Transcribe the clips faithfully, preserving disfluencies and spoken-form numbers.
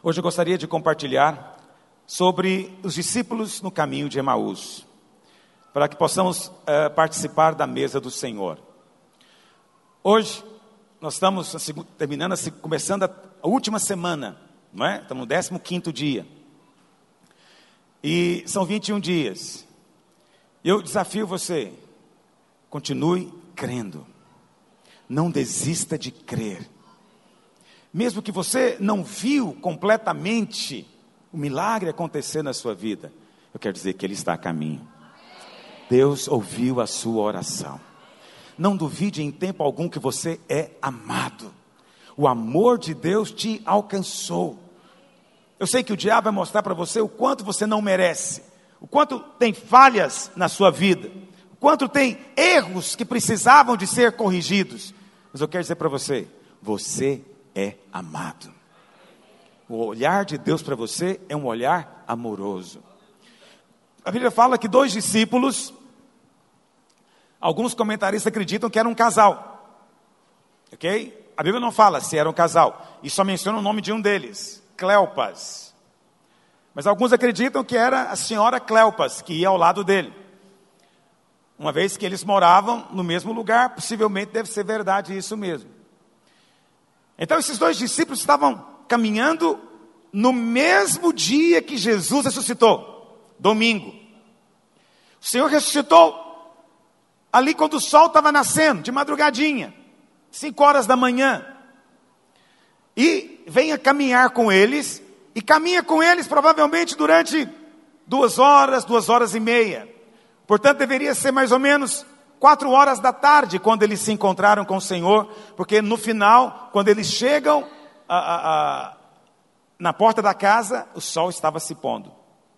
Hoje eu gostaria de compartilhar sobre os discípulos no caminho de Emaús, para que possamos uh, participar da mesa do Senhor. Hoje nós estamos terminando, começando a, a última semana, não é? Estamos no décimo quinto dia, e são vinte e um dias. Eu desafio você, continue crendo, não desista de crer. Mesmo que você não viu completamente o milagre acontecer na sua vida, eu quero dizer que Ele está a caminho. Deus ouviu a sua oração. Não duvide em tempo algum que você é amado. O amor de Deus te alcançou. Eu sei que o diabo vai mostrar para você o quanto você não merece, o quanto tem falhas na sua vida, o quanto tem erros que precisavam de ser corrigidos. Mas eu quero dizer para você, você é amado. O olhar de Deus para você é um olhar amoroso. A Bíblia fala que dois discípulos, alguns comentaristas acreditam que era um casal, ok? A Bíblia não fala se era um casal, e só menciona o nome de um deles, Cleopas. Mas alguns acreditam que era a senhora Cleopas, que ia ao lado dele. Uma vez que eles moravam no mesmo lugar, possivelmente deve ser verdade isso mesmo. Então esses dois discípulos estavam caminhando no mesmo dia que Jesus ressuscitou, domingo. O Senhor ressuscitou ali quando o sol estava nascendo, de madrugadinha, cinco horas da manhã. E vem a caminhar com eles, e caminha com eles provavelmente durante duas horas, duas horas e meia. Portanto, deveria ser mais ou menos quatro horas da tarde, quando eles se encontraram com o Senhor, porque no final, quando eles chegam a, a, a, na porta da casa, o sol estava se pondo.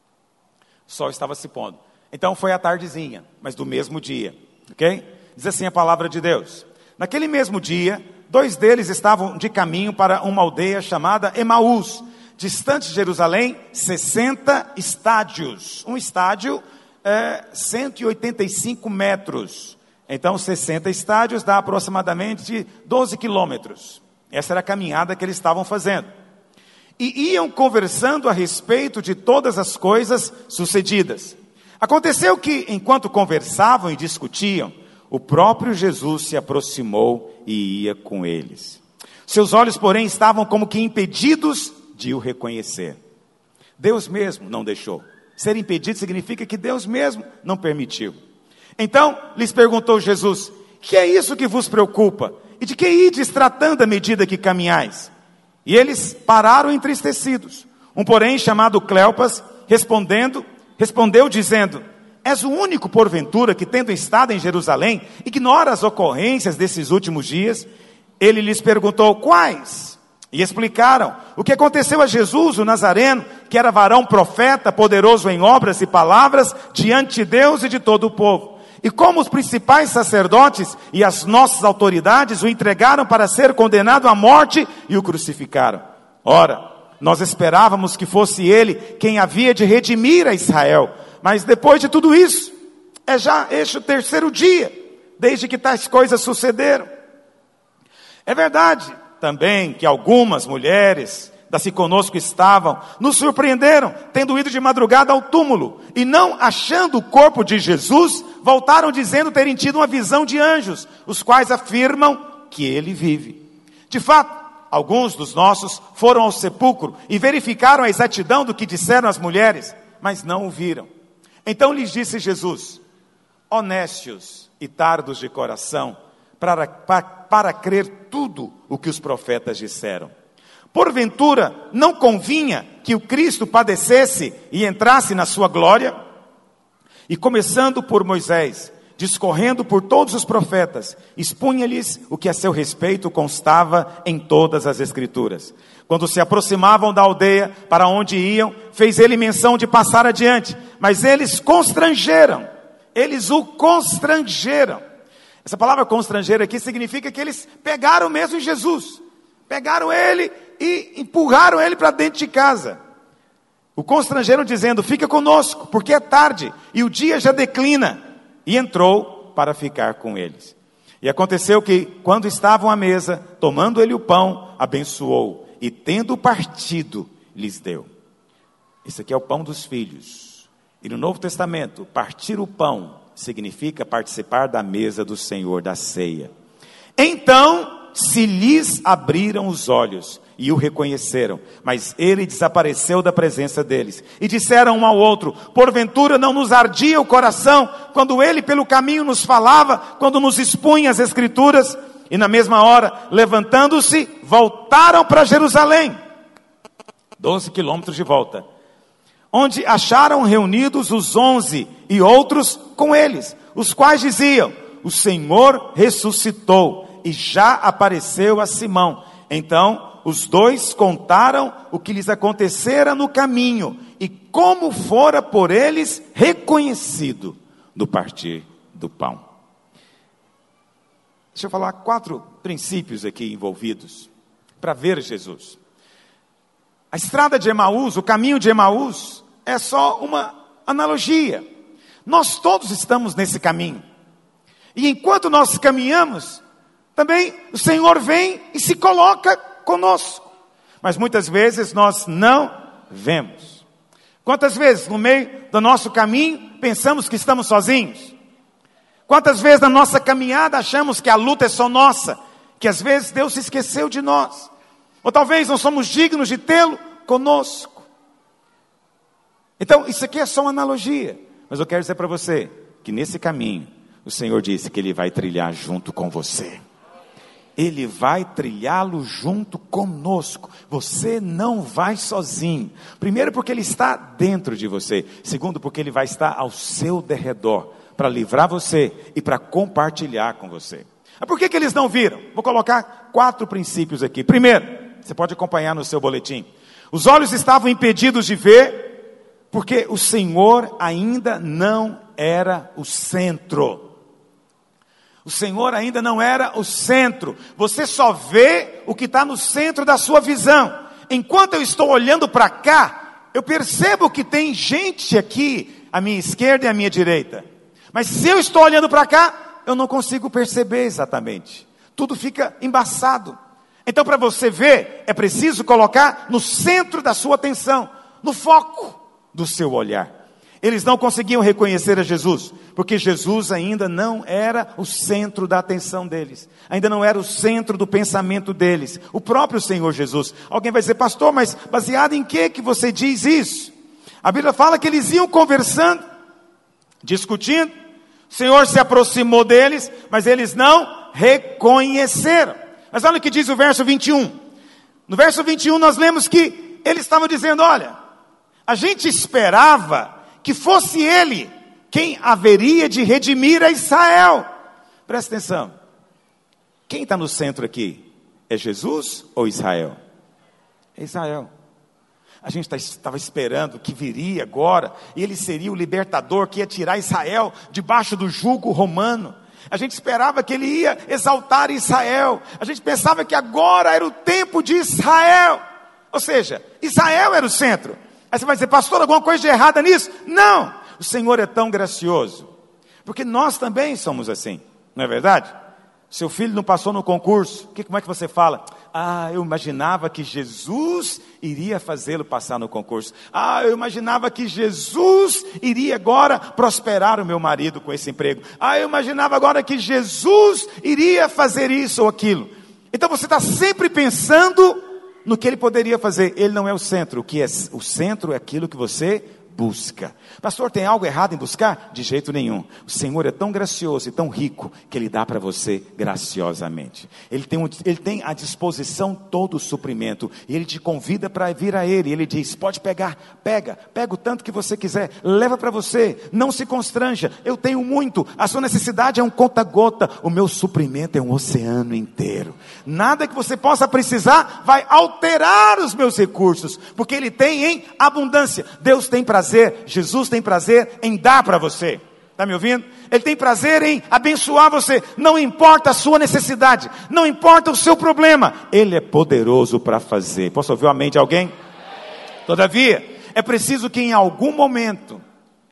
O sol estava se pondo. Então foi a tardezinha, mas do mesmo dia, ok? Diz assim a palavra de Deus. Naquele mesmo dia, dois deles estavam de caminho para uma aldeia chamada Emaús, distante de Jerusalém, sessenta estádios. Um estádio é cento e oitenta e cinco metros. Então, sessenta estádios dá aproximadamente doze quilômetros. Essa era a caminhada que eles estavam fazendo. E iam conversando a respeito de todas as coisas sucedidas. Aconteceu que, enquanto conversavam e discutiam, o próprio Jesus se aproximou e ia com eles. Seus olhos, porém, estavam como que impedidos de o reconhecer. Deus mesmo não deixou. Ser impedido significa que Deus mesmo não permitiu. Então, lhes perguntou Jesus: que é isso que vos preocupa? E de que ides tratando à medida que caminhais? E eles pararam entristecidos. Um, porém, chamado Cleopas, respondendo, respondeu dizendo: és o único, porventura, que tendo estado em Jerusalém, ignora as ocorrências desses últimos dias? Ele lhes perguntou: quais? E explicaram o que aconteceu a Jesus, o Nazareno, que era varão profeta, poderoso em obras e palavras, diante de Deus e de todo o povo. E como os principais sacerdotes e as nossas autoridades o entregaram para ser condenado à morte e o crucificaram. Ora, nós esperávamos que fosse ele quem havia de redimir a Israel. Mas depois de tudo isso, é já este o terceiro dia, desde que tais coisas sucederam. É verdade também que algumas mulheres das que conosco estavam, nos surpreenderam, tendo ido de madrugada ao túmulo, e não achando o corpo de Jesus, voltaram dizendo terem tido uma visão de anjos, os quais afirmam que ele vive. De fato, alguns dos nossos foram ao sepulcro e verificaram a exatidão do que disseram as mulheres, mas não o viram. Então lhes disse Jesus: ó nécios e tardos de coração, para, para, para crer tudo o que os profetas disseram. Porventura, não convinha que o Cristo padecesse e entrasse na sua glória? E começando por Moisés, discorrendo por todos os profetas, expunha-lhes o que a seu respeito constava em todas as Escrituras. Quando se aproximavam da aldeia para onde iam, fez ele menção de passar adiante, mas eles constrangeram, eles o constrangeram. Essa palavra constrangeram aqui significa que eles pegaram mesmo em Jesus, pegaram ele e empurraram ele para dentro de casa. O constrangeram dizendo: fica conosco, porque é tarde e o dia já declina. E entrou para ficar com eles. E aconteceu que, quando estavam à mesa, tomando ele o pão, abençoou, e tendo partido, lhes deu. Esse aqui é o pão dos filhos. E no Novo Testamento, partir o pão significa participar da mesa do Senhor, da ceia. Então se lhes abriram os olhos e o reconheceram, mas ele desapareceu da presença deles. E disseram um ao outro: porventura não nos ardia o coração quando ele pelo caminho nos falava, quando nos expunha as Escrituras? E na mesma hora, levantando-se, voltaram para Jerusalém, doze quilômetros de volta, onde acharam reunidos os onze e outros com eles, os quais diziam: o Senhor ressuscitou e já apareceu a Simão. Então os dois contaram o que lhes acontecera no caminho e como fora por eles reconhecido no partir do pão. Deixa eu falar quatro princípios aqui envolvidos para ver Jesus. A estrada de Emaús, o caminho de Emaús, é só uma analogia. Nós todos estamos nesse caminho. E enquanto nós caminhamos, também o Senhor vem e se coloca conosco. Mas muitas vezes nós não vemos. Quantas vezes no meio do nosso caminho pensamos que estamos sozinhos? Quantas vezes na nossa caminhada achamos que a luta é só nossa? Que às vezes Deus se esqueceu de nós. Ou talvez não somos dignos de tê-lo conosco. Então isso aqui é só uma analogia. Mas eu quero dizer para você que nesse caminho o Senhor disse que Ele vai trilhar junto com você. Ele vai trilhá-lo junto conosco. Você não vai sozinho. Primeiro porque Ele está dentro de você. Segundo porque Ele vai estar ao seu derredor, para livrar você e para compartilhar com você. Mas por que que eles não viram? Vou colocar quatro princípios aqui. Primeiro, você pode acompanhar no seu boletim. Os olhos estavam impedidos de ver, porque o Senhor ainda não era o centro. O Senhor ainda não era o centro. Você só vê o que está no centro da sua visão. Enquanto eu estou olhando para cá, eu percebo que tem gente aqui, à minha esquerda e à minha direita. Mas se eu estou olhando para cá, eu não consigo perceber exatamente. Tudo fica embaçado. Então, para você ver, é preciso colocar no centro da sua atenção, no foco do seu olhar. Eles não conseguiam reconhecer a Jesus, porque Jesus ainda não era o centro da atenção deles, ainda não era o centro do pensamento deles, o próprio Senhor Jesus. Alguém vai dizer: pastor, mas baseado em que que você diz isso? A Bíblia fala que eles iam conversando, discutindo, o Senhor se aproximou deles, mas eles não reconheceram. Mas olha o que diz o verso vinte e um. No verso vinte e um nós lemos que eles estavam dizendo: olha, a gente esperava que fosse Ele quem haveria de redimir a Israel. Presta atenção. Quem está no centro aqui? É Jesus ou Israel? É Israel. A gente estava esperando que viria agora, e Ele seria o libertador que ia tirar Israel debaixo do jugo romano. A gente esperava que Ele ia exaltar Israel. A gente pensava que agora era o tempo de Israel. Ou seja, Israel era o centro. Aí você vai dizer: pastor, alguma coisa de errada nisso? Não, o Senhor é tão gracioso, porque nós também somos assim, não é verdade? Seu filho não passou no concurso, que, como é que você fala? Ah, eu imaginava que Jesus iria fazê-lo passar no concurso. Ah, eu imaginava que Jesus iria agora prosperar o meu marido com esse emprego. Ah, eu imaginava agora que Jesus iria fazer isso ou aquilo. Então você está sempre pensando no que Ele poderia fazer. Ele não é o centro. O que é o centro é aquilo que você busca. Pastor, tem algo errado em buscar? De jeito nenhum. O Senhor é tão gracioso e tão rico que Ele dá para você graciosamente. Ele tem, um, ele tem à disposição todo o suprimento. E Ele te convida para vir a Ele. Ele diz: pode pegar, pega, pega o tanto que você quiser, leva para você, não se constranja, eu tenho muito, a sua necessidade é um conta-gota, o meu suprimento é um oceano inteiro. Nada que você possa precisar vai alterar os meus recursos, porque Ele tem em abundância. Deus tem prazer, Jesus tem prazer em dar para você. Está me ouvindo? Ele tem prazer em abençoar você. Não importa a sua necessidade, não importa o seu problema, Ele é poderoso para fazer. Posso ouvir o amém de alguém? Todavia, é preciso que em algum momento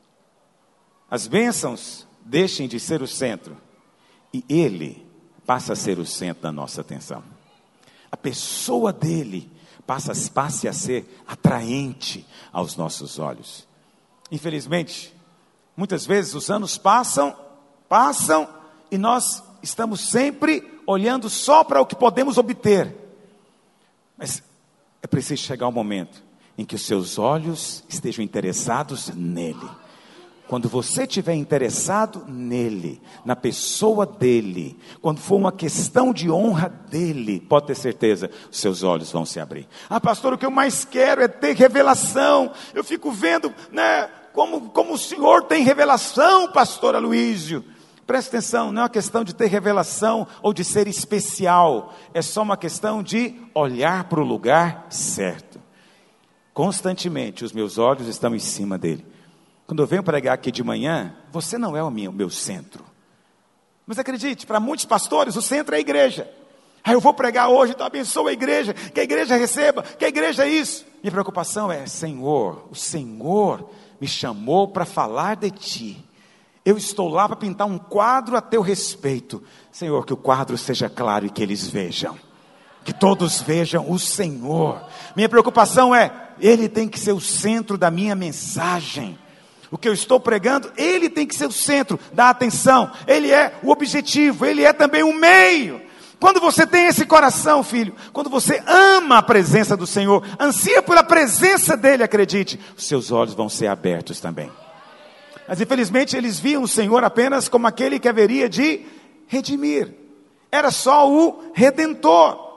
as bênçãos deixem de ser o centro e Ele passa a ser o centro da nossa atenção. A pessoa dele passa, passe a ser atraente aos nossos olhos. Infelizmente, muitas vezes os anos passam, passam, e nós estamos sempre olhando só para o que podemos obter. Mas é preciso chegar um momento em que os seus olhos estejam interessados nele. Quando você estiver interessado nele, na pessoa dele, quando for uma questão de honra dele, pode ter certeza, os seus olhos vão se abrir. Ah, pastor, o que eu mais quero é ter revelação. Eu fico vendo, né, como, como o senhor tem revelação, pastor Aloísio. Presta atenção, não é uma questão de ter revelação ou de ser especial. É só uma questão de olhar para o lugar certo. Constantemente os meus olhos estão em cima dele. Quando eu venho pregar aqui de manhã, você não é o meu, o meu centro. Mas acredite, para muitos pastores o centro é a igreja. Ah, eu vou pregar hoje, então abençoa a igreja, que a igreja receba, que a igreja é isso. Minha preocupação é, Senhor, o Senhor me chamou para falar de ti. Eu estou lá para pintar um quadro a teu respeito. Senhor, que o quadro seja claro e que eles vejam. Que todos vejam o Senhor. Minha preocupação é, Ele tem que ser o centro da minha mensagem. O que eu estou pregando, Ele tem que ser o centro da atenção. Ele é o objetivo, Ele é também o meio. Quando você tem esse coração, filho, quando você ama a presença do Senhor, ansia pela presença dEle, acredite, os seus olhos vão ser abertos também. Mas infelizmente eles viam o Senhor apenas como aquele que haveria de redimir. Era só o Redentor.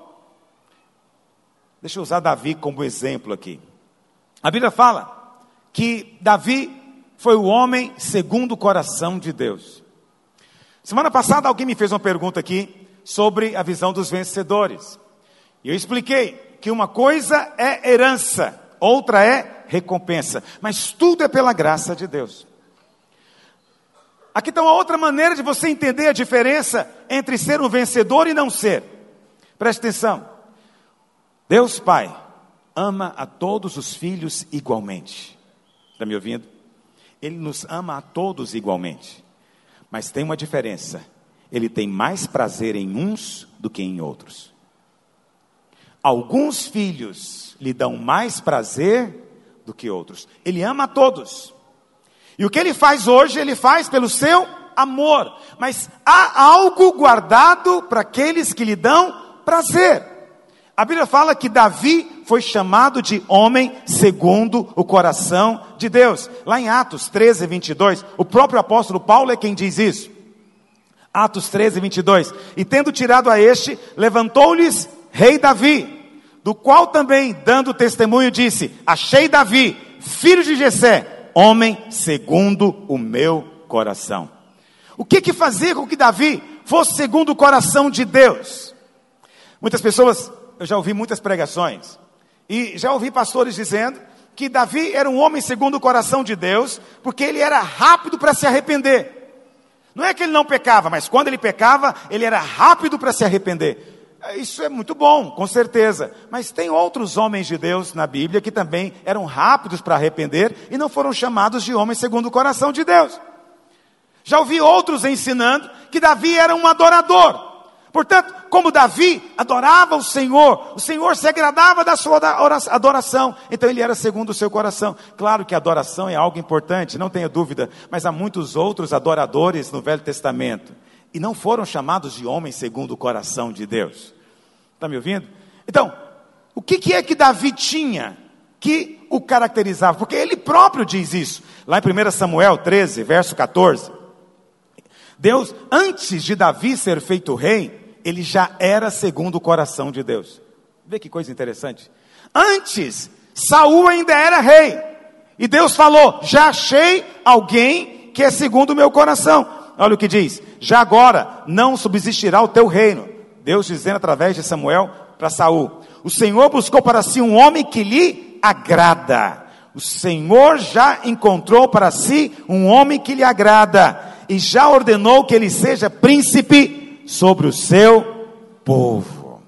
Deixa eu usar Davi como exemplo aqui. A Bíblia fala que Davi foi o homem segundo o coração de Deus. Semana passada alguém me fez uma pergunta aqui sobre a visão dos vencedores. E eu expliquei que uma coisa é herança, outra é recompensa. Mas tudo é pela graça de Deus. Aqui está uma outra maneira de você entender a diferença entre ser um vencedor e não ser. Preste atenção. Deus Pai ama a todos os filhos igualmente. Está me ouvindo? Ele nos ama a todos igualmente. Mas tem uma diferença. Ele tem mais prazer em uns do que em outros. Alguns filhos lhe dão mais prazer do que outros. Ele ama a todos. E o que ele faz hoje, ele faz pelo seu amor. Mas há algo guardado para aqueles que lhe dão prazer. A Bíblia fala que Davi foi chamado de homem segundo o coração de Deus. Lá em Atos treze, vinte e dois, o próprio apóstolo Paulo é quem diz isso. Atos treze, vinte e dois. E tendo tirado a este, levantou-lhes rei Davi, do qual também, dando testemunho, disse: achei Davi, filho de Jessé, homem segundo o meu coração. O que que fazia com que Davi fosse segundo o coração de Deus? Muitas pessoas, eu já ouvi muitas pregações, e já ouvi pastores dizendo que Davi era um homem segundo o coração de Deus, porque ele era rápido para se arrepender. Não é que ele não pecava, mas quando ele pecava, ele era rápido para se arrepender. Isso é muito bom, com certeza. Mas tem outros homens de Deus na Bíblia que também eram rápidos para arrepender e não foram chamados de homens segundo o coração de Deus. Já ouvi outros ensinando que Davi era um adorador. Portanto, como Davi adorava o Senhor, o Senhor se agradava da sua adoração, então ele era segundo o seu coração. Claro que a adoração é algo importante, não tenha dúvida, mas há muitos outros adoradores no Velho Testamento, e não foram chamados de homens segundo o coração de Deus. Está me ouvindo? Então, o que, que é que Davi tinha que o caracterizava? Porque ele próprio diz isso, lá em primeiro Samuel treze, verso catorze. Deus, antes de Davi ser feito rei, ele já era segundo o coração de Deus. Vê que coisa interessante. Antes, Saul ainda era rei. E Deus falou, já achei alguém que é segundo o meu coração. Olha o que diz, já agora não subsistirá o teu reino. Deus dizendo através de Samuel para Saul. O Senhor buscou para si um homem que lhe agrada. O Senhor já encontrou para si um homem que lhe agrada. E já ordenou que ele seja príncipe sobre o seu povo.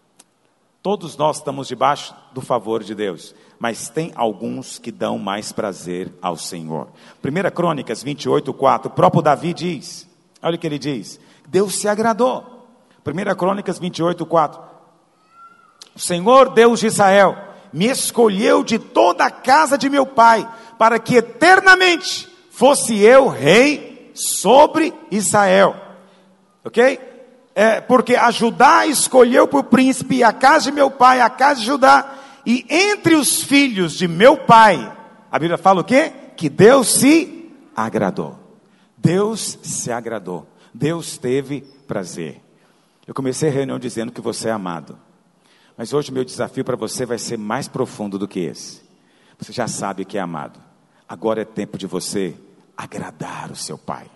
Todos nós estamos debaixo do favor de Deus, mas tem alguns que dão mais prazer ao Senhor. primeira Crônicas vinte e oito, quatro, o próprio Davi diz, olha o que ele diz, Deus se agradou. primeira Crônicas vinte e oito, quatro, O Senhor Deus de Israel me escolheu de toda a casa de meu pai, para que eternamente fosse eu rei sobre Israel. Ok? É, porque a Judá escolheu por príncipe a casa de meu pai, a casa de Judá, e entre os filhos de meu pai, a Bíblia fala o quê? Que Deus se agradou. Deus se agradou. Deus teve prazer. Eu comecei a reunião dizendo que você é amado. Mas hoje o meu desafio para você vai ser mais profundo do que esse. Você já sabe que é amado. Agora é tempo de você agradar o seu pai.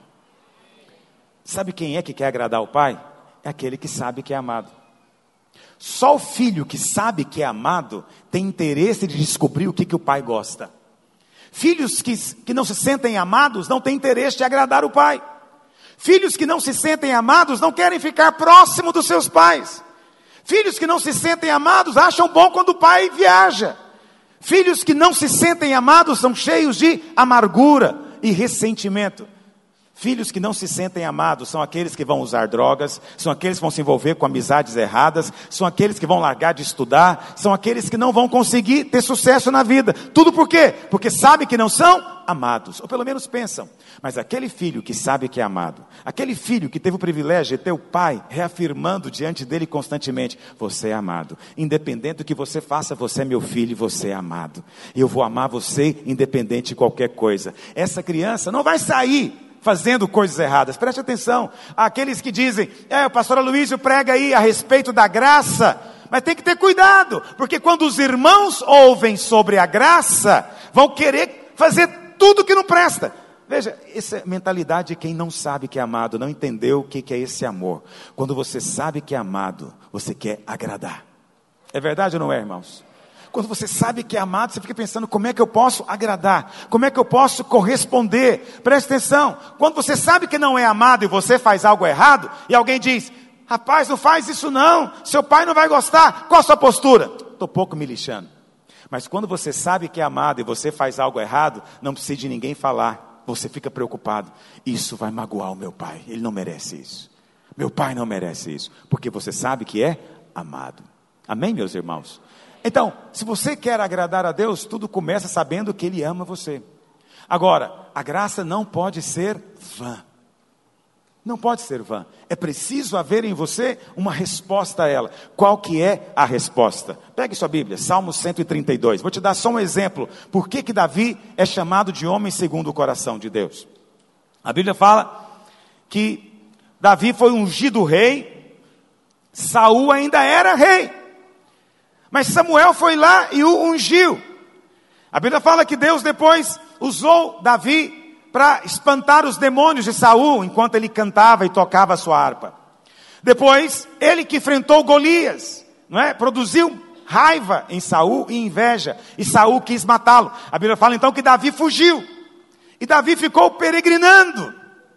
Sabe quem é que quer agradar o pai? É aquele que sabe que é amado. Só o filho que sabe que é amado tem interesse de descobrir o que, que o pai gosta. Filhos que, que não se sentem amados não têm interesse de agradar o pai. Filhos que não se sentem amados não querem ficar próximo dos seus pais. Filhos que não se sentem amados acham bom quando o pai viaja. Filhos que não se sentem amados são cheios de amargura e ressentimento. Filhos que não se sentem amados são aqueles que vão usar drogas, são aqueles que vão se envolver com amizades erradas, são aqueles que vão largar de estudar, são aqueles que não vão conseguir ter sucesso na vida. Tudo por quê? Porque sabem que não são amados, ou pelo menos pensam. Mas aquele filho que sabe que é amado, aquele filho que teve o privilégio de ter o pai reafirmando diante dele constantemente: você é amado, independente do que você faça, você é meu filho, você é amado. Eu vou amar você independente de qualquer coisa. Essa criança não vai sair fazendo coisas erradas. Preste atenção, aqueles que dizem: é, o pastor Aloysio prega aí a respeito da graça, mas tem que ter cuidado, porque quando os irmãos ouvem sobre a graça, vão querer fazer tudo que não presta. Veja, essa é a mentalidade de quem não sabe que é amado, não entendeu o que é esse amor. Quando você sabe que é amado, você quer agradar. É verdade ou não é, irmãos? Quando você sabe que é amado, você fica pensando: como é que eu posso agradar? Como é que eu posso corresponder? Presta atenção, quando você sabe que não é amado e você faz algo errado, e alguém diz: rapaz, não faz isso não, seu pai não vai gostar, qual a sua postura? Estou pouco me lixando. Mas quando você sabe que é amado e você faz algo errado, não precisa de ninguém falar, você fica preocupado: isso vai magoar o meu pai, ele não merece isso, meu pai não merece isso, porque você sabe que é amado. Amém, meus irmãos? Então, se você quer agradar a Deus, tudo começa sabendo que Ele ama você. Agora, a graça não pode ser vã. Não pode ser vã. É preciso haver em você uma resposta a ela. Qual que é a resposta? Pegue sua Bíblia, Salmo cento e trinta e dois. Vou te dar só um exemplo. Por que que Davi é chamado de homem segundo o coração de Deus? A Bíblia fala que Davi foi ungido rei, Saul ainda era rei. Mas Samuel foi lá e o ungiu. A Bíblia fala que Deus depois usou Davi para espantar os demônios de Saul, enquanto ele cantava e tocava a sua harpa. Depois, ele que enfrentou Golias, não é? Produziu raiva em Saul e inveja, e Saul quis matá-lo. A Bíblia fala então que Davi fugiu, e Davi ficou peregrinando.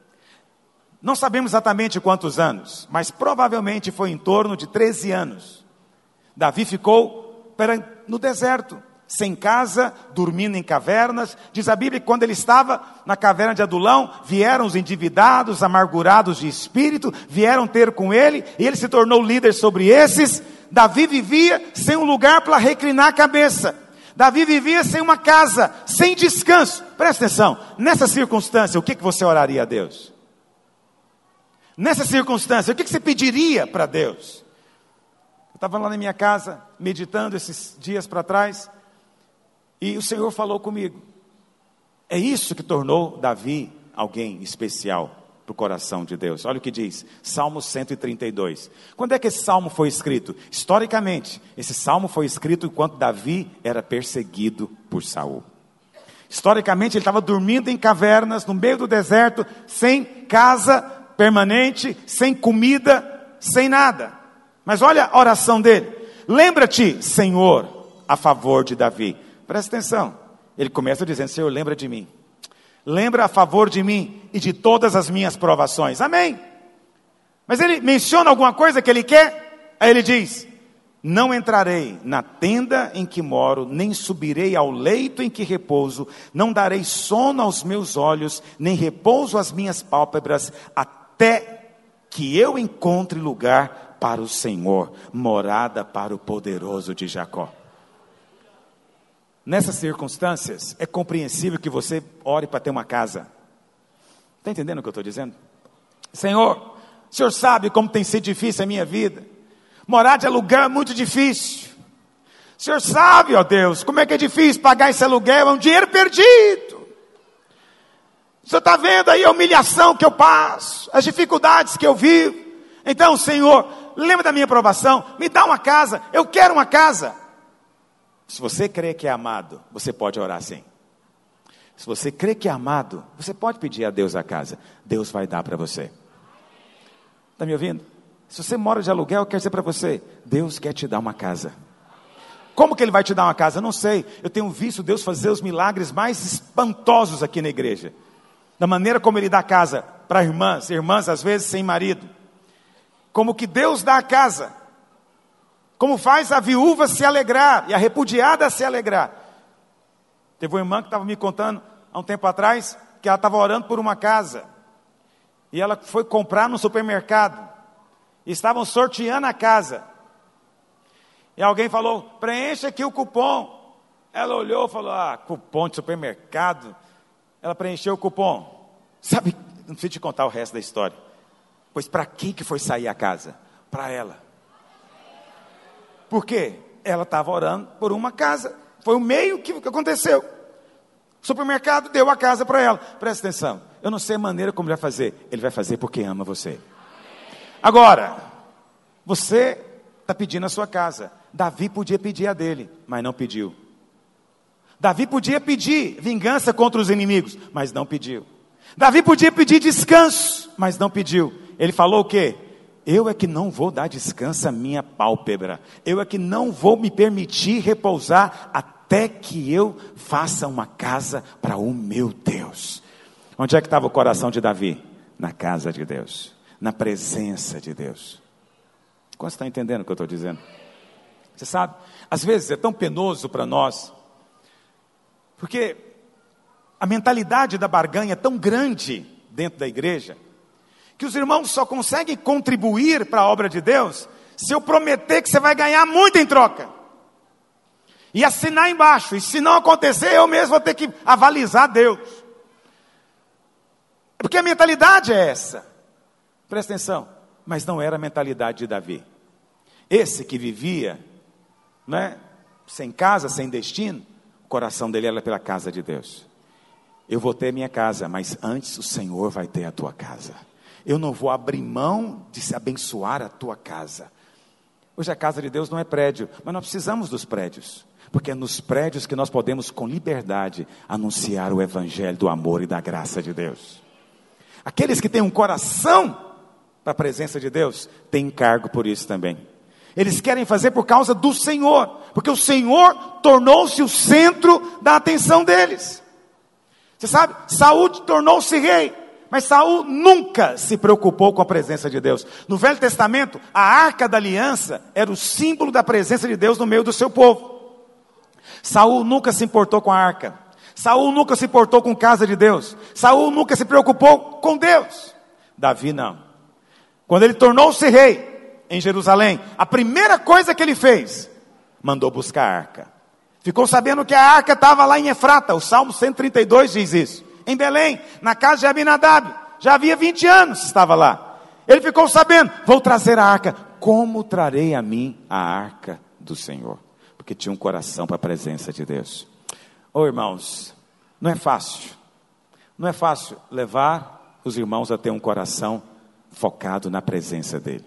Não sabemos exatamente quantos anos, mas provavelmente foi em torno de treze anos. Davi ficou no deserto, sem casa, dormindo em cavernas. Diz a Bíblia que quando ele estava na caverna de Adulão, vieram os endividados, amargurados de espírito, vieram ter com ele, e ele se tornou líder sobre esses. Davi vivia sem um lugar para reclinar a cabeça. Davi vivia sem uma casa, sem descanso. Presta atenção, nessa circunstância, o que, que você oraria a Deus? Nessa circunstância, o que, que você pediria para Deus? Estava lá na minha casa, meditando esses dias para trás, e o Senhor falou comigo. É isso que tornou Davi alguém especial para o coração de Deus. Olha o que diz, Salmo cento e trinta e dois. Quando é que esse salmo foi escrito? Historicamente, esse salmo foi escrito enquanto Davi era perseguido por Saul. Historicamente, ele estava dormindo em cavernas, no meio do deserto, sem casa permanente, sem comida, sem nada. Mas olha a oração dele: lembra-te, Senhor, a favor de Davi. Presta atenção, ele começa dizendo: Senhor, lembra de mim, lembra a favor de mim e de todas as minhas provações. Amém. Mas ele menciona alguma coisa que ele quer. Aí ele diz: não entrarei na tenda em que moro, nem subirei ao leito em que repouso, não darei sono aos meus olhos, nem repouso às minhas pálpebras, até que eu encontre lugar para o Senhor, morada para o poderoso de Jacó. Nessas circunstâncias, é compreensível que você ore para ter uma casa. Está entendendo o que eu estou dizendo? Senhor, o Senhor sabe como tem sido difícil a minha vida. Morar de aluguel é muito difícil. O Senhor sabe, ó Deus, como é que é difícil pagar esse aluguel, é um dinheiro perdido. O Senhor está vendo aí a humilhação que eu passo, as dificuldades que eu vivo. Então, Senhor, lembra da minha provação, me dá uma casa, eu quero uma casa. Se você crê que é amado, você pode orar assim. Se você crê que é amado, você pode pedir a Deus a casa. Deus vai dar para você. Está me ouvindo? Se você mora de aluguel, eu quero dizer para você, Deus quer te dar uma casa. Como que Ele vai te dar uma casa? Eu não sei. Eu tenho visto Deus fazer os milagres mais espantosos aqui na igreja. Da maneira como Ele dá casa para irmãs, irmãs às vezes sem marido. Como que Deus dá a casa. Como faz a viúva se alegrar e a repudiada se alegrar. Teve uma irmã que estava me contando há um tempo atrás que ela estava orando por uma casa. E ela foi comprar no supermercado. E estavam sorteando a casa. E alguém falou, preencha aqui o cupom. Ela olhou e falou, ah, cupom de supermercado. Ela preencheu o cupom. Sabe, não preciso te contar o resto da história. Pois para quem que foi sair a casa? Para ela. Por quê? Ela estava orando por uma casa. Foi o meio que aconteceu. O supermercado deu a casa para ela. Presta atenção. Eu não sei a maneira como ele vai fazer. Ele vai fazer porque ama você. Agora, você está pedindo a sua casa. Davi podia pedir a dele, mas não pediu. Davi podia pedir vingança contra os inimigos, mas não pediu. Davi podia pedir descanso, mas não pediu. Ele falou o quê? Eu é que não vou dar descanso à minha pálpebra. Eu é que não vou me permitir repousar até que eu faça uma casa para o meu Deus. Onde é que estava o coração de Davi? Na casa de Deus, na presença de Deus. Quantos estão entendendo o que eu estou dizendo? Você sabe, às vezes é tão penoso para nós, porque a mentalidade da barganha é tão grande dentro da igreja, que os irmãos só conseguem contribuir para a obra de Deus, se eu prometer que você vai ganhar muito em troca, e assinar embaixo, e se não acontecer, eu mesmo vou ter que avalizar Deus, porque a mentalidade é essa, presta atenção, mas não era a mentalidade de Davi, esse que vivia, né, sem casa, sem destino, o coração dele era pela casa de Deus. Eu vou ter minha casa, mas antes o Senhor vai ter a tua casa. Eu não vou abrir mão de se abençoar a tua casa. Hoje a casa de Deus não é prédio, mas nós precisamos dos prédios, porque é nos prédios que nós podemos com liberdade anunciar o evangelho do amor e da graça de Deus. Aqueles que têm um coração para a presença de Deus, têm encargo por isso também. Eles querem fazer por causa do Senhor, porque o Senhor tornou-se o centro da atenção deles. Você sabe, Saul tornou-se rei, mas Saul nunca se preocupou com a presença de Deus. No Velho Testamento, a Arca da Aliança era o símbolo da presença de Deus no meio do seu povo. Saul nunca se importou com a arca. Saul nunca se importou com a casa de Deus. Saul nunca se preocupou com Deus. Davi não. Quando ele tornou-se rei em Jerusalém, a primeira coisa que ele fez, mandou buscar a arca. Ficou sabendo que a arca estava lá em Efrata, o Salmo cento e trinta e dois diz isso. Em Belém, na casa de Abinadab, já havia vinte anos estava lá. Ele ficou sabendo, vou trazer a arca. Como trarei a mim a arca do Senhor? Porque tinha um coração para a presença de Deus. Ô irmãos, não é fácil. Não é fácil levar os irmãos a ter um coração focado na presença dEle.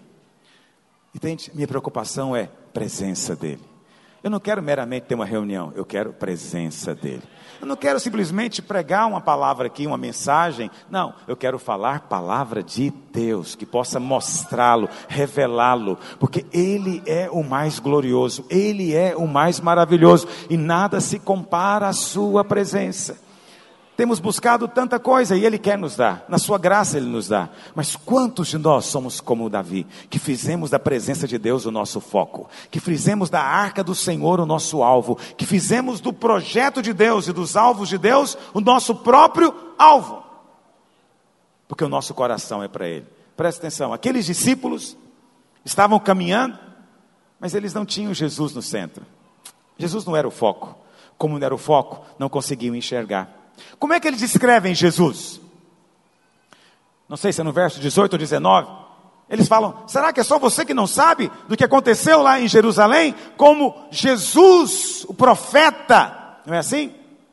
Entende? Minha preocupação é presença dEle. Eu não quero meramente ter uma reunião, eu quero presença dEle. Eu não quero simplesmente pregar uma palavra aqui, uma mensagem. Não, eu quero falar palavra de Deus, que possa mostrá-lo, revelá-lo. Porque Ele é o mais glorioso, Ele é o mais maravilhoso. E nada se compara à sua presença. Temos buscado tanta coisa e Ele quer nos dar, na sua graça Ele nos dá. Mas quantos de nós somos como Davi, que fizemos da presença de Deus o nosso foco, que fizemos da arca do Senhor o nosso alvo, que fizemos do projeto de Deus e dos alvos de Deus o nosso próprio alvo, porque o nosso coração é para Ele. Presta atenção, aqueles discípulos estavam caminhando, mas eles não tinham Jesus no centro. Jesus não era o foco. Como não era o foco, não conseguiam enxergar. Como é que eles descrevem Jesus? Não sei se é no verso dezoito ou dezenove. Eles falam, será que é só você que não sabe do que aconteceu lá em Jerusalém? Como Jesus, o profeta, não é assim?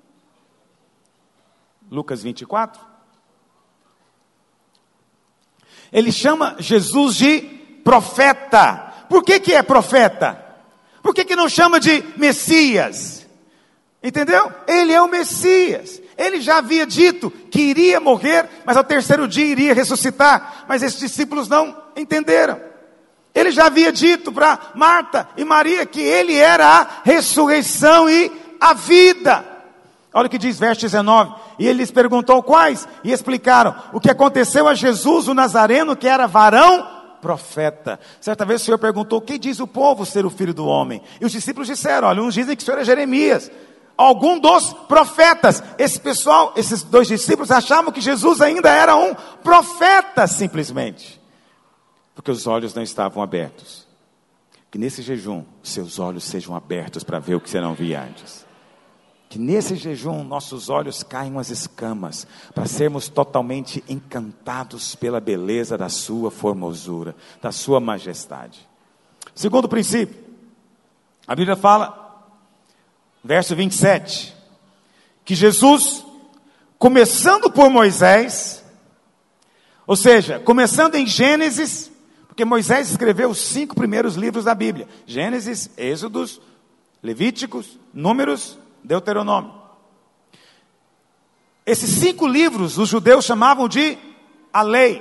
Lucas vinte e quatro. Ele chama Jesus de profeta. Por que que é profeta? Por que que não chama de Messias? Entendeu? Ele é o Messias. Ele já havia dito que iria morrer, mas ao terceiro dia iria ressuscitar. Mas esses discípulos não entenderam. Ele já havia dito para Marta e Maria que ele era a ressurreição e a vida. Olha o que diz verso dezenove. E ele lhes perguntou quais? E explicaram o que aconteceu a Jesus, o Nazareno, que era varão profeta. Certa vez o Senhor perguntou, quem diz o povo ser o filho do homem? E os discípulos disseram, olha, uns dizem que o Senhor é Jeremias, algum dos profetas. Esse pessoal, esses dois discípulos achavam que Jesus ainda era um profeta simplesmente, porque os olhos não estavam abertos. Que nesse jejum seus olhos sejam abertos para ver o que você não via antes. Que nesse jejum nossos olhos caiam as escamas, para sermos totalmente encantados pela beleza da sua formosura, da sua majestade. Segundo princípio, a Bíblia fala, verso vinte e sete, que Jesus, começando por Moisés, ou seja, começando em Gênesis, porque Moisés escreveu os cinco primeiros livros da Bíblia, Gênesis, Êxodos, Levíticos, Números, Deuteronômio. Esses cinco livros os judeus chamavam de a lei,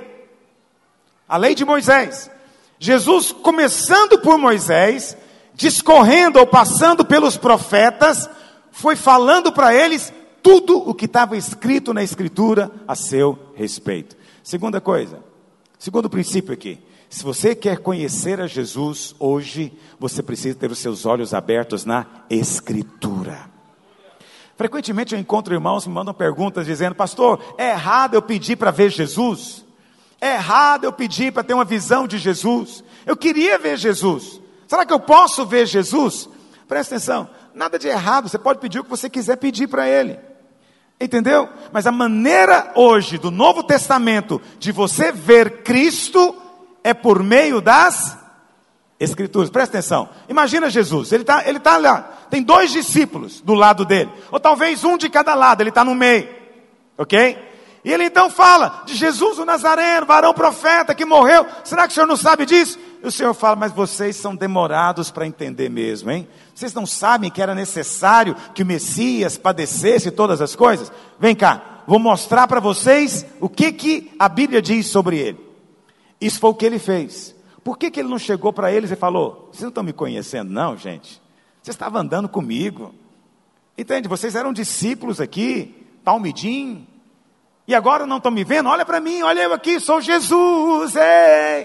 a lei de Moisés. Jesus, começando por Moisés, discorrendo ou passando pelos profetas, foi falando para eles tudo o que estava escrito na Escritura a seu respeito. Segunda coisa, segundo princípio aqui, se você quer conhecer a Jesus hoje, você precisa ter os seus olhos abertos na Escritura. Frequentemente eu encontro irmãos que me mandam perguntas dizendo, pastor, é errado eu pedir para ver Jesus? É errado eu pedir para ter uma visão de Jesus? Eu queria ver Jesus. Será que eu posso ver Jesus? Presta atenção, nada de errado, você pode pedir o que você quiser pedir para Ele. Entendeu? Mas a maneira hoje do Novo Testamento de você ver Cristo é por meio das Escrituras. Presta atenção, imagina Jesus, ele está ele tá lá, tem dois discípulos do lado dele, ou talvez um de cada lado, ele está no meio, ok? E ele então fala de Jesus o Nazareno, varão profeta que morreu, será que o senhor não sabe disso? E o Senhor fala, mas vocês são demorados para entender mesmo, hein? Vocês não sabem que era necessário que o Messias padecesse todas as coisas? Vem cá, vou mostrar para vocês o que, que a Bíblia diz sobre ele. Isso foi o que ele fez. Por que, que ele não chegou para eles e falou, vocês não estão me conhecendo não, gente? Vocês estavam andando comigo. Entende? Vocês eram discípulos aqui, talmidim, e agora não estão me vendo? Olha para mim, olha eu aqui, sou Jesus, ei!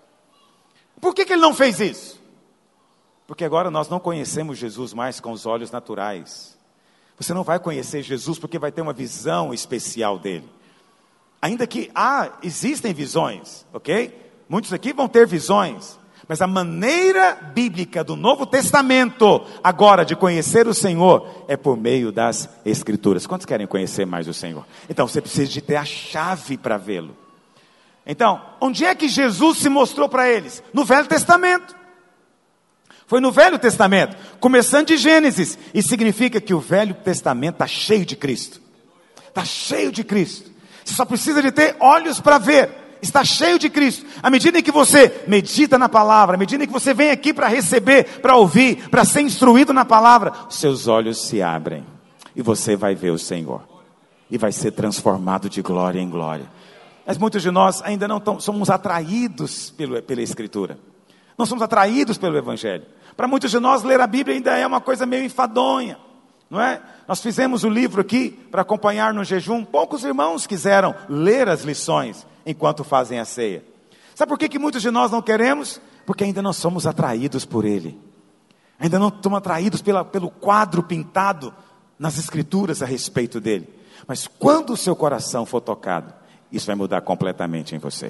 Por que, que ele não fez isso? Porque agora nós não conhecemos Jesus mais com os olhos naturais. Você não vai conhecer Jesus porque vai ter uma visão especial dele. Ainda que, ah, existem visões, ok? Muitos aqui vão ter visões. Mas a maneira bíblica do Novo Testamento, agora de conhecer o Senhor, é por meio das Escrituras. Quantos querem conhecer mais o Senhor? Então você precisa de ter a chave para vê-lo. Então, onde é que Jesus se mostrou para eles? No Velho Testamento. Foi no Velho Testamento, começando de Gênesis. E significa que o Velho Testamento está cheio de Cristo. Está cheio de Cristo. Você só precisa de ter olhos para ver. Está cheio de Cristo. À medida em que você medita na palavra, à medida em que você vem aqui para receber, para ouvir, para ser instruído na palavra, os seus olhos se abrem. E você vai ver o Senhor. E vai ser transformado de glória em glória. Mas muitos de nós ainda não tão, somos atraídos pelo, pela Escritura. Não somos atraídos pelo Evangelho. Para muitos de nós, ler a Bíblia ainda é uma coisa meio enfadonha. Não é? Nós fizemos o livro aqui para acompanhar no jejum. Poucos irmãos quiseram ler as lições enquanto fazem a ceia. Sabe por que, que muitos de nós não queremos? Porque ainda não somos atraídos por Ele. Ainda não somos atraídos pela, pelo quadro pintado nas Escrituras a respeito dele. Mas quando o seu coração for tocado, isso vai mudar completamente em você.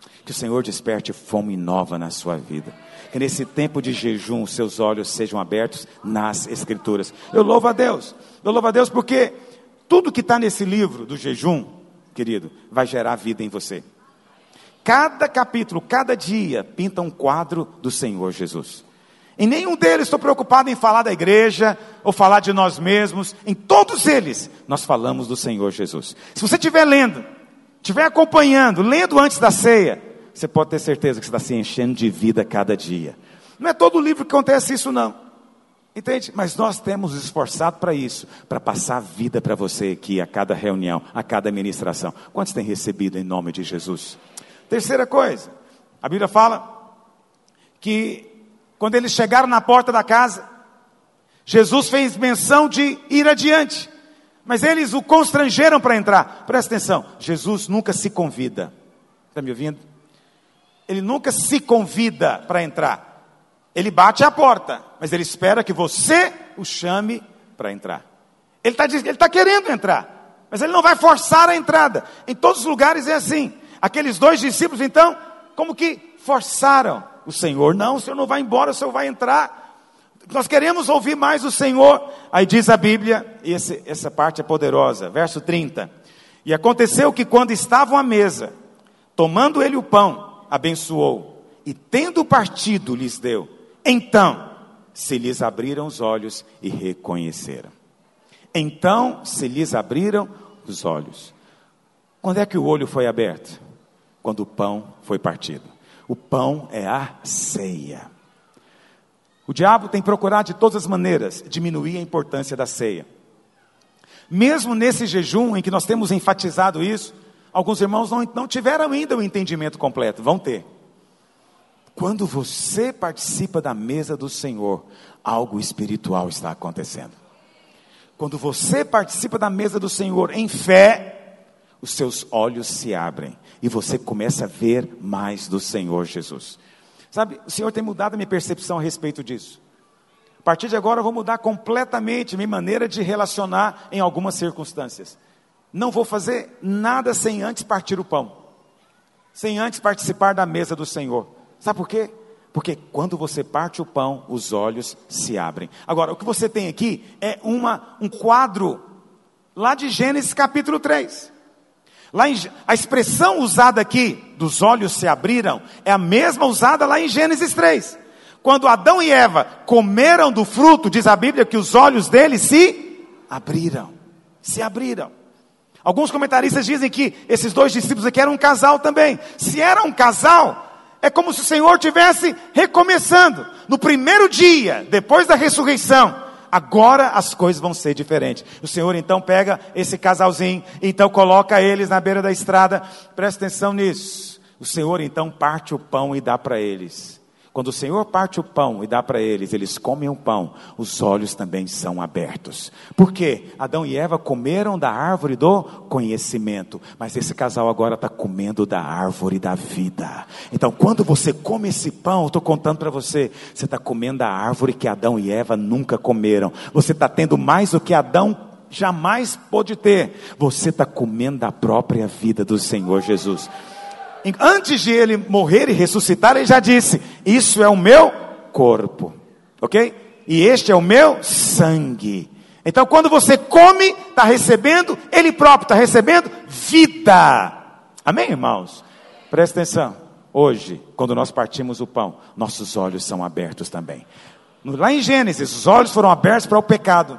Que o Senhor desperte fome nova na sua vida. Que nesse tempo de jejum, seus olhos sejam abertos nas Escrituras. Eu louvo a Deus. Eu louvo a Deus porque tudo que está nesse livro do jejum, querido, vai gerar vida em você. Cada capítulo, cada dia, pinta um quadro do Senhor Jesus. Em nenhum deles estou preocupado em falar da igreja, ou falar de nós mesmos. Em todos eles, nós falamos do Senhor Jesus. Se você estiver lendo, estiver acompanhando, lendo antes da ceia, você pode ter certeza que você está se enchendo de vida cada dia. Não é todo livro que acontece isso não, entende? Mas nós temos nos esforçado para isso, para passar vida para você aqui, a cada reunião, a cada ministração. Quantos têm recebido em nome de Jesus? Terceira coisa, a Bíblia fala que quando eles chegaram na porta da casa, Jesus fez menção de ir adiante, mas eles o constrangeram para entrar. Presta atenção, Jesus nunca se convida. Está me ouvindo? Ele nunca se convida para entrar. Ele bate a porta, mas ele espera que você o chame para entrar. Ele está ele tá querendo entrar, mas ele não vai forçar a entrada. Em todos os lugares é assim. Aqueles dois discípulos, então, como que forçaram o Senhor. Não, o Senhor não vai embora, o Senhor vai entrar. Nós queremos ouvir mais o Senhor. Aí diz a Bíblia, e esse, essa parte é poderosa, verso trinta. E aconteceu que quando estavam à mesa, tomando ele o pão, abençoou, e tendo partido lhes deu. Então se lhes abriram os olhos e reconheceram. Então se lhes abriram os olhos. Quando é que o olho foi aberto? Quando o pão foi partido. O pão é a ceia. O diabo tem procurado de todas as maneiras diminuir a importância da ceia. Mesmo nesse jejum em que nós temos enfatizado isso, alguns irmãos não, não tiveram ainda o entendimento completo. Vão ter. Quando você participa da mesa do Senhor, algo espiritual está acontecendo. Quando você participa da mesa do Senhor em fé, os seus olhos se abrem e você começa a ver mais do Senhor Jesus. Sabe, o Senhor tem mudado a minha percepção a respeito disso. A partir de agora eu vou mudar completamente minha maneira de relacionar em algumas circunstâncias. Não vou fazer nada sem antes partir o pão, sem antes participar da mesa do Senhor. Sabe por quê? Porque quando você parte o pão, os olhos se abrem. Agora, o que você tem aqui é uma, um quadro lá de Gênesis capítulo três. Lá em, a expressão usada aqui, dos olhos se abriram, é a mesma usada lá em Gênesis três. Quando Adão e Eva comeram do fruto, diz a Bíblia que os olhos deles se abriram. Se abriram. Alguns comentaristas dizem que esses dois discípulos aqui eram um casal também. Se era um casal, é como se o Senhor estivesse recomeçando. No primeiro dia, depois da ressurreição, agora as coisas vão ser diferentes. O Senhor então pega esse casalzinho, então coloca eles na beira da estrada. Presta atenção nisso. O Senhor então parte o pão e dá para eles. Quando o Senhor parte o pão e dá para eles, eles comem o pão, os olhos também são abertos. Por quê? Adão e Eva comeram da árvore do conhecimento, mas esse casal agora está comendo da árvore da vida. Então quando você come esse pão, eu estou contando para você, você está comendo a árvore que Adão e Eva nunca comeram. Você está tendo mais do que Adão jamais pôde ter. Você está comendo a própria vida do Senhor Jesus. Antes de ele morrer e ressuscitar, ele já disse, isso é o meu corpo, ok? E este é o meu sangue. Então quando você come, está recebendo, ele próprio está recebendo vida. Amém, irmãos? Presta atenção, hoje, quando nós partimos o pão, nossos olhos são abertos também. Lá em Gênesis, os olhos foram abertos para o pecado.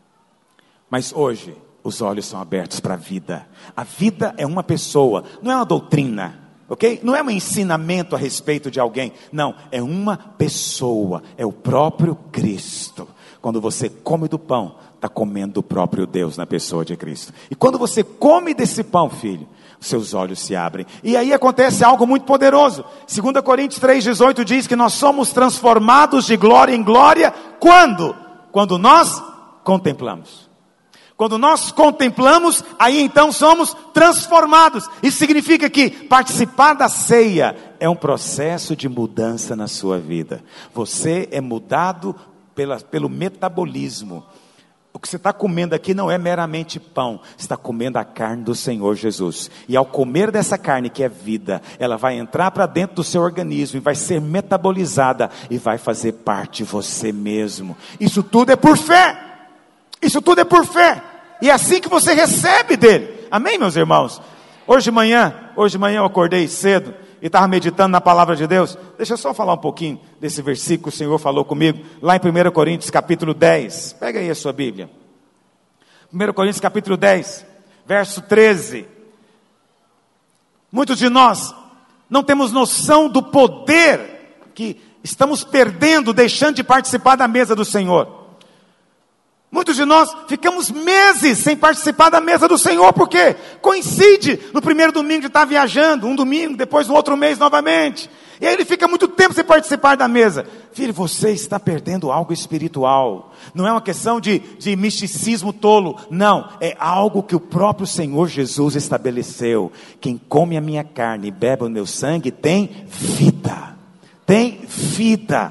Mas hoje, os olhos são abertos para a vida. A vida é uma pessoa, não é uma doutrina. Ok? Não é um ensinamento a respeito de alguém. Não, é uma pessoa. É o próprio Cristo. Quando você come do pão, está comendo o próprio Deus na pessoa de Cristo. E quando você come desse pão, filho, seus olhos se abrem. E aí acontece algo muito poderoso. Segunda Coríntios três, dezoito diz que nós somos transformados de glória em glória. Quando? Quando nós contemplamos. Quando nós contemplamos, aí então somos transformados. Isso significa que participar da ceia é um processo de mudança na sua vida. Você é mudado pela, pelo metabolismo. O que você está comendo aqui não é meramente pão, você está comendo a carne do Senhor Jesus. E ao comer dessa carne que é vida, ela vai entrar para dentro do seu organismo e vai ser metabolizada e vai fazer parte de você mesmo. Isso tudo é por fé. Isso tudo é por fé. E é assim que você recebe dele. Amém, meus irmãos? Hoje de manhã, hoje de manhã eu acordei cedo e estava meditando na palavra de Deus. Deixa eu só falar um pouquinho desse versículo que o Senhor falou comigo, lá em primeira Coríntios capítulo dez, pega aí a sua Bíblia, primeira Coríntios capítulo dez, verso treze, muitos de nós não temos noção do poder que estamos perdendo, deixando de participar da mesa do Senhor. Muitos de nós ficamos meses sem participar da mesa do Senhor, porque coincide no primeiro domingo de estar viajando, um domingo, depois no outro mês novamente, e aí ele fica muito tempo sem participar da mesa. Filho, você está perdendo algo espiritual, não é uma questão de, de misticismo tolo, não, é algo que o próprio Senhor Jesus estabeleceu. Quem come a minha carne e bebe o meu sangue tem vida, tem vida.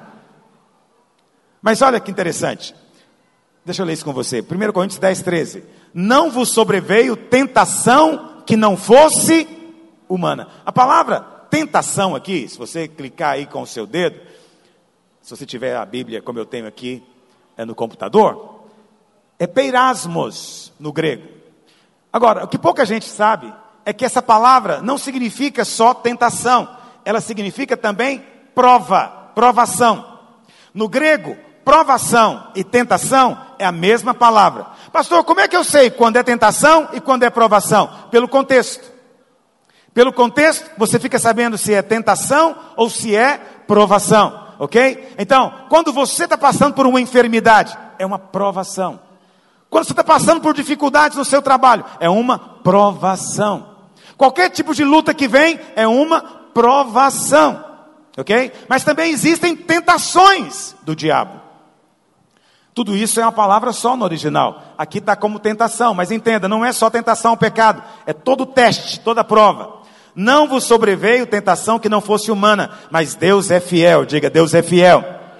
Mas olha que interessante, deixa eu ler isso com você. primeira Coríntios dez, treze. Não vos sobreveio tentação que não fosse humana. A palavra tentação aqui, se você clicar aí com o seu dedo, se você tiver a Bíblia como eu tenho aqui, é no computador, é peirasmos no grego. Agora, o que pouca gente sabe é que essa palavra não significa só tentação, ela significa também prova, provação. No grego, provação e tentação é a mesma palavra. Pastor, como é que eu sei quando é tentação e quando é provação? Pelo contexto. Pelo contexto, você fica sabendo se é tentação ou se é provação, ok? Então, quando você está passando por uma enfermidade, é uma provação. Quando você está passando por dificuldades no seu trabalho, é uma provação. Qualquer tipo de luta que vem, é uma provação, ok? Mas também existem tentações do diabo. Tudo isso é uma palavra só no original. Aqui está como tentação, mas entenda, não é só tentação ao pecado, é todo teste, toda prova. Não vos sobreveio tentação que não fosse humana, mas Deus é fiel. Diga, Deus é fiel.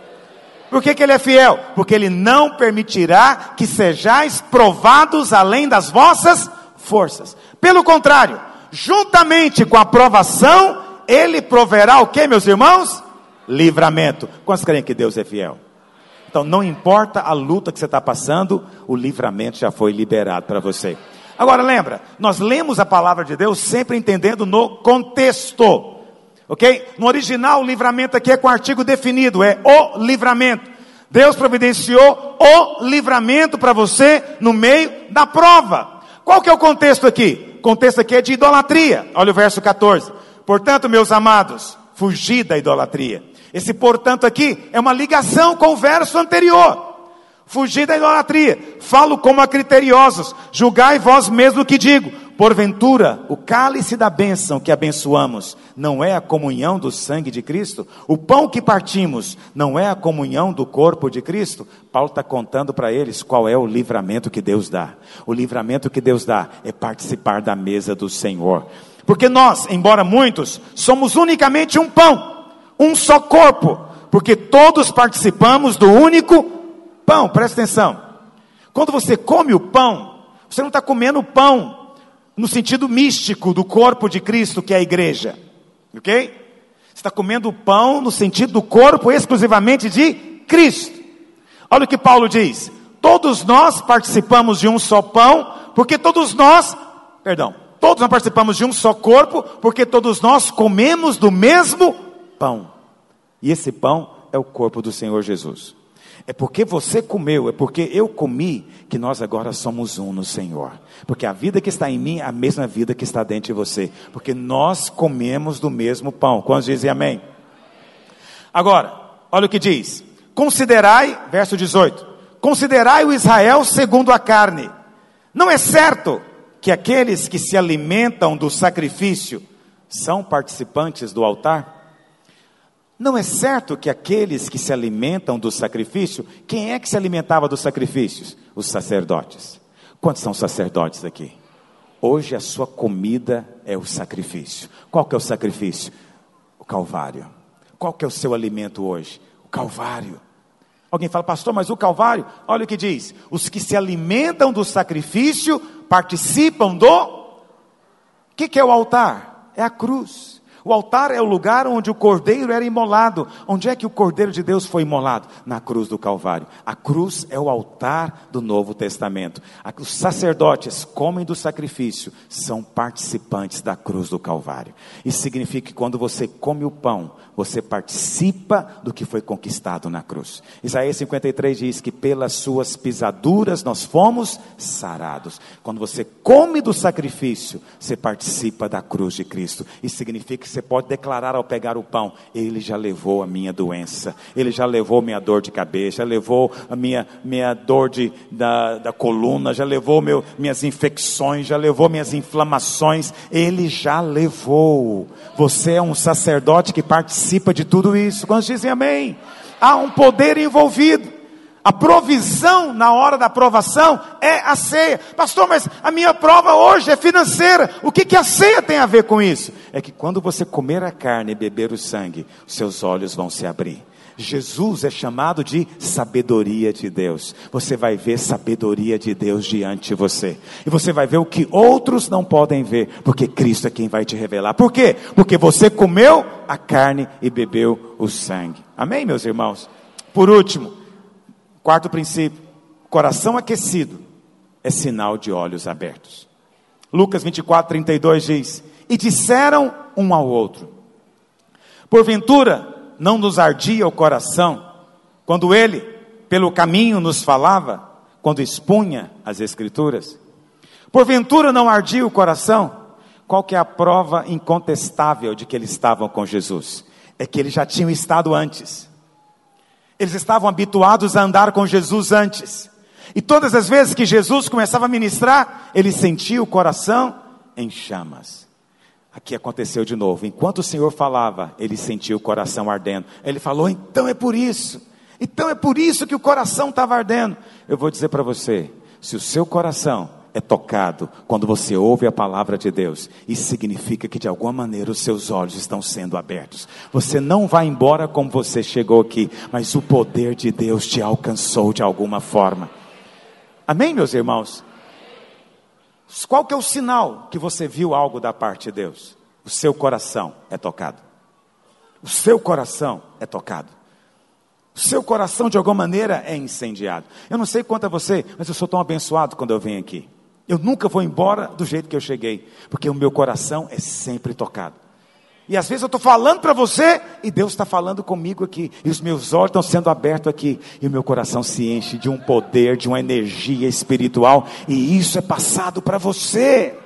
Por que que Ele é fiel? Porque Ele não permitirá que sejais provados além das vossas forças. Pelo contrário, juntamente com a provação, Ele proverá o que, meus irmãos? Livramento. Quantos creem que Deus é fiel? Então não importa a luta que você está passando, o livramento já foi liberado para você. Agora lembra, nós lemos a palavra de Deus sempre entendendo no contexto, ok? No original o livramento aqui é com artigo definido, é o livramento. Deus providenciou o livramento para você no meio da prova. Qual que é o contexto aqui? O contexto aqui é de idolatria. Olha o verso catorze. Portanto, meus amados, fugi da idolatria. Esse portanto aqui é uma ligação com o verso anterior. Fugir da idolatria. Falo como a criteriosos. Julgai vós mesmo o que digo. Porventura, o cálice da bênção que abençoamos não é a comunhão do sangue de Cristo? O pão que partimos não é a comunhão do corpo de Cristo? Paulo está contando para eles qual é o livramento que Deus dá. O livramento que Deus dá é participar da mesa do Senhor. Porque nós, embora muitos, somos unicamente um pão, um só corpo, porque todos participamos do único pão. Presta atenção, quando você come o pão, você não está comendo o pão no sentido místico do corpo de Cristo, que é a igreja, ok? Você está comendo o pão no sentido do corpo exclusivamente de Cristo. Olha o que Paulo diz: todos nós participamos de um só pão, porque todos nós, perdão, todos nós participamos de um só corpo, porque todos nós comemos do mesmo pão. E esse pão é o corpo do Senhor Jesus. É porque você comeu, é porque eu comi, que nós agora somos um no Senhor. Porque a vida que está em mim é a mesma vida que está dentro de você. Porque nós comemos do mesmo pão. Quantos dizem amém? Agora, olha o que diz. Considerai, verso dezoito. Considerai o Israel segundo a carne. Não é certo que aqueles que se alimentam do sacrifício são participantes do altar? Não é certo que aqueles que se alimentam do sacrifício, quem é que se alimentava dos sacrifícios? Os sacerdotes. Quantos são sacerdotes aqui? Hoje a sua comida é o sacrifício. Qual que é o sacrifício? O Calvário. Qual que é o seu alimento hoje? O Calvário. Alguém fala, pastor, mas o Calvário, olha o que diz, os que se alimentam do sacrifício, participam do, o que, que é o altar? É a cruz. O altar é o lugar onde o cordeiro era imolado. Onde é que o cordeiro de Deus foi imolado? Na cruz do Calvário. A cruz é o altar do Novo Testamento. Os sacerdotes comem do sacrifício, são participantes da cruz do Calvário. Isso significa que quando você come o pão, você participa do que foi conquistado na cruz. Isaías cinquenta e três diz que pelas suas pisaduras nós fomos sarados. Quando você come do sacrifício, você participa da cruz de Cristo. Isso significa que você pode declarar ao pegar o pão, Ele já levou a minha doença, Ele já levou a minha dor de cabeça, já levou a minha, minha dor de, da, da coluna, já levou meu, minhas infecções, já levou minhas inflamações, Ele já levou. Você é um sacerdote que participa de tudo isso. Quando dizem amém, há um poder envolvido. A provisão na hora da provação é a ceia. Pastor, mas a minha prova hoje é financeira. O que, que a ceia tem a ver com isso? É que quando você comer a carne e beber o sangue, seus olhos vão se abrir. Jesus é chamado de sabedoria de Deus. Você vai ver sabedoria de Deus diante de você. E você vai ver o que outros não podem ver, porque Cristo é quem vai te revelar. Por quê? Porque você comeu a carne e bebeu o sangue. Amém, meus irmãos? Por último, quarto princípio, coração aquecido é sinal de olhos abertos. Lucas vinte e quatro, trinta e dois diz, e disseram um ao outro, porventura não nos ardia o coração, quando ele pelo caminho nos falava, quando expunha as escrituras? Porventura não ardia o coração? Qual que é a prova incontestável de que eles estavam com Jesus? É que eles já tinham estado antes. Eles estavam habituados a andar com Jesus antes. E todas as vezes que Jesus começava a ministrar, ele sentia o coração em chamas. Aqui aconteceu de novo. Enquanto o Senhor falava, ele sentia o coração ardendo. Ele falou, então é por isso. Então é por isso que o coração estava ardendo. Eu vou dizer para você, se o seu coração é tocado quando você ouve a palavra de Deus, isso significa que de alguma maneira os seus olhos estão sendo abertos. Você não vai embora como você chegou aqui, mas o poder de Deus te alcançou de alguma forma. Amém, meus irmãos? Qual que é o sinal que você viu algo da parte de Deus? O seu coração é tocado. O seu coração é tocado. O seu coração de alguma maneira é incendiado. Eu não sei quanto a você, mas eu sou tão abençoado quando eu venho aqui. Eu nunca vou embora do jeito que eu cheguei, porque o meu coração é sempre tocado. E às vezes eu estou falando para você, e Deus está falando comigo aqui, e os meus olhos estão sendo abertos aqui, e o meu coração se enche de um poder, de uma energia espiritual, e isso é passado para você.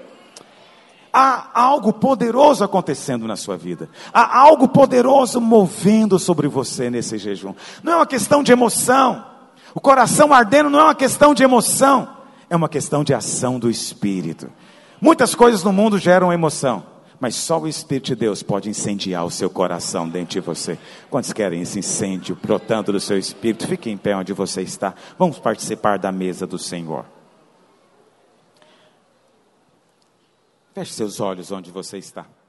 Há algo poderoso acontecendo na sua vida. Há algo poderoso movendo sobre você nesse jejum. Não é uma questão de emoção. O coração ardendo não é uma questão de emoção. É uma questão de ação do Espírito. Muitas coisas no mundo geram emoção, mas só o Espírito de Deus pode incendiar o seu coração dentro de você. Quantos querem esse incêndio brotando do seu espírito? Fique em pé onde você está. Vamos participar da mesa do Senhor. Feche seus olhos onde você está.